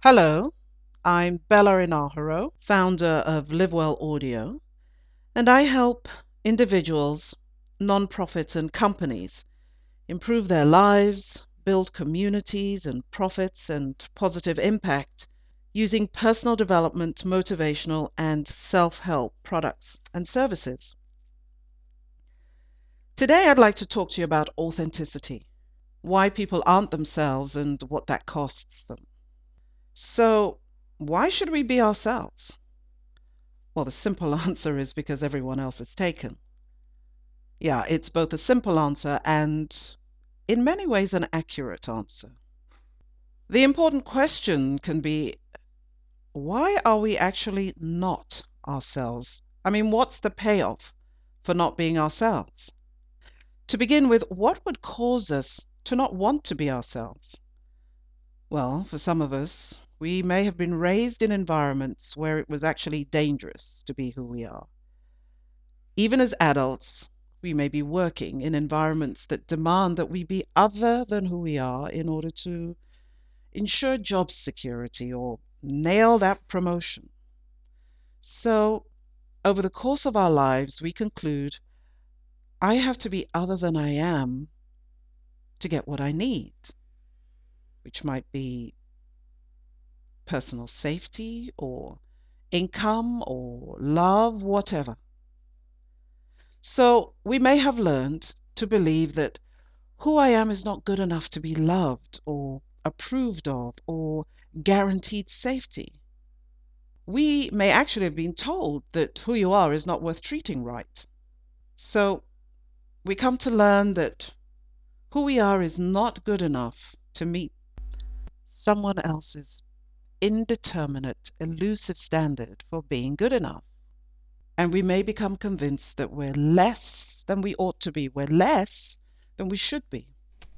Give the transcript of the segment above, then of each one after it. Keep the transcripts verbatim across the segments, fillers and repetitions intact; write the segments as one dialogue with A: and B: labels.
A: Hello, I'm Bella Inaharo, founder of Livewell Audio, and I help individuals, nonprofits, and companies improve their lives, build communities and profits and positive impact using personal development, motivational, and self help products and services. Today, I'd like to talk to you about authenticity, why people aren't themselves, and what that costs them. So, why should we be ourselves? Well, the simple answer is because everyone else is taken. Yeah, it's both a simple answer and, in many ways, an accurate answer. The important question can be, why are we actually not ourselves? I mean, what's the payoff for not being ourselves? To begin with, what would cause us to not want to be ourselves? Well, for some of us, we may have been raised in environments where it was actually dangerous to be who we are. Even as adults, we may be working in environments that demand that we be other than who we are in order to ensure job security or nail that promotion. So, over the course of our lives, we conclude, I have to be other than I am to get what I need, which might be personal safety or income or love, whatever. So, we may have learned to believe that who I am is not good enough to be loved or approved of or guaranteed safety. We may actually have been told that who you are is not worth treating right. So we come to learn that who we are is not good enough to meet someone else's indeterminate, elusive standard for being good enough. And we may become convinced that we're less than we ought to be, we're less than we should be.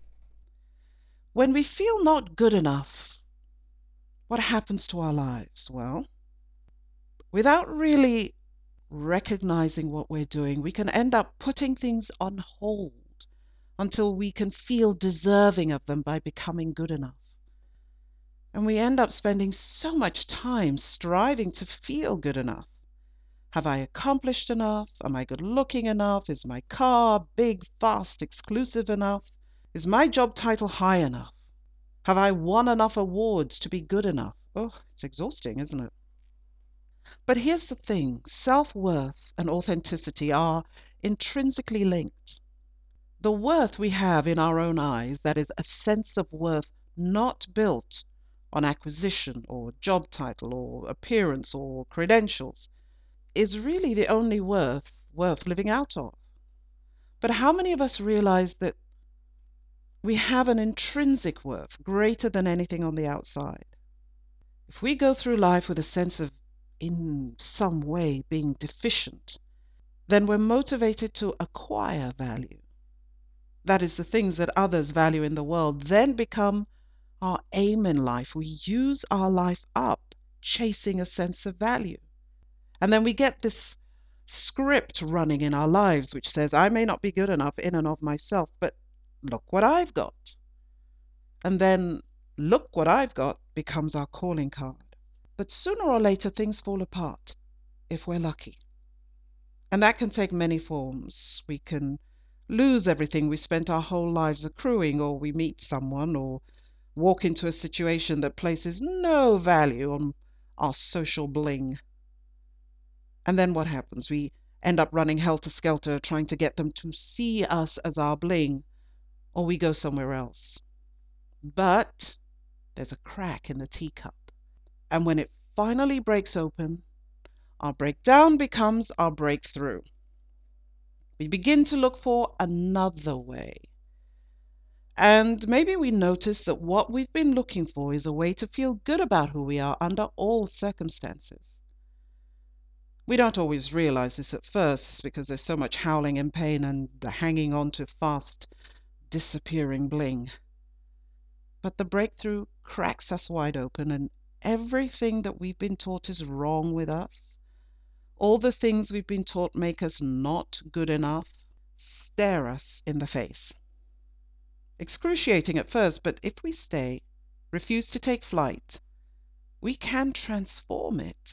A: When we feel not good enough, what happens to our lives? Well, without really recognizing what we're doing, we can end up putting things on hold until we can feel deserving of them by becoming good enough. And we end up spending so much time striving to feel good enough. Have I accomplished enough? Am I good looking enough? Is my car big, fast, exclusive enough? Is my job title high enough? Have I won enough awards to be good enough? Oh, it's exhausting, isn't it? But here's the thing, self-worth and authenticity are intrinsically linked. The worth we have in our own eyes, that is, a sense of worth not built on acquisition or job title or appearance or credentials, is really the only worth worth living out of. But how many of us realize that we have an intrinsic worth greater than anything on the outside? If we go through life with a sense of in some way being deficient, then we're motivated to acquire value. That is, the things that others value in the world then become our aim in life. We use our life up chasing a sense of value. And then we get this script running in our lives which says, I may not be good enough in and of myself, but look what I've got. And then look what I've got becomes our calling card. But sooner or later, things fall apart if we're lucky. And that can take many forms. We can lose everything we spent our whole lives accruing, or we meet someone, or walk into a situation that places no value on our social bling. And then what happens? We end up running helter-skelter trying to get them to see us as our bling, or we go somewhere else. But there's a crack in the teacup. And when it finally breaks open, our breakdown becomes our breakthrough. We begin to look for another way. And maybe we notice that what we've been looking for is a way to feel good about who we are under all circumstances. We don't always realize this at first because there's so much howling in pain and hanging on to fast disappearing bling. But the breakthrough cracks us wide open, and everything that we've been taught is wrong with us, all the things we've been taught make us not good enough, stare us in the face. Excruciating at first, but if we stay, refuse to take flight, We can transform it.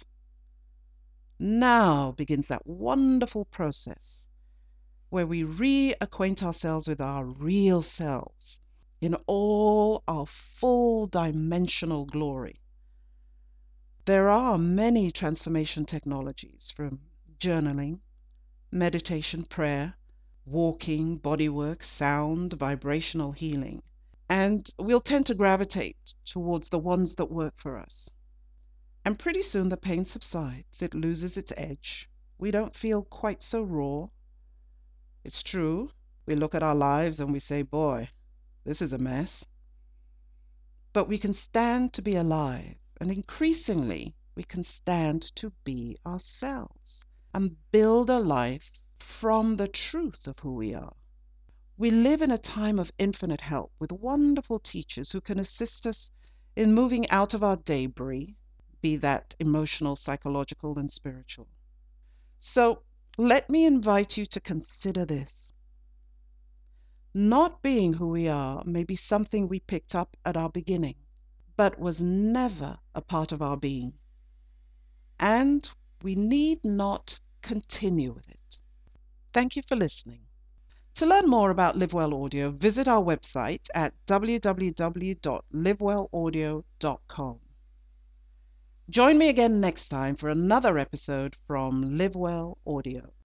A: Now begins that wonderful process where we reacquaint ourselves with our real selves in all our full dimensional glory. There are many transformation technologies, from journaling, meditation, prayer, walking, bodywork, sound, vibrational healing, and we'll tend to gravitate towards the ones that work for us. And pretty soon the pain subsides, it loses its edge. We don't feel quite so raw. It's true, we look at our lives and we say, boy, this is a mess. But we can stand to be alive, and increasingly we can stand to be ourselves and build a life from the truth of who we are. We live in a time of infinite help with wonderful teachers who can assist us in moving out of our debris, be that emotional, psychological, and spiritual. So let me invite you to consider this. Not being who we are may be something we picked up at our beginning, but was never a part of our being. And we need not continue with it. Thank you for listening. To learn more about Livewell Audio, visit our website at w w w dot livewell audio dot com. Join me again next time for another episode from Livewell Audio.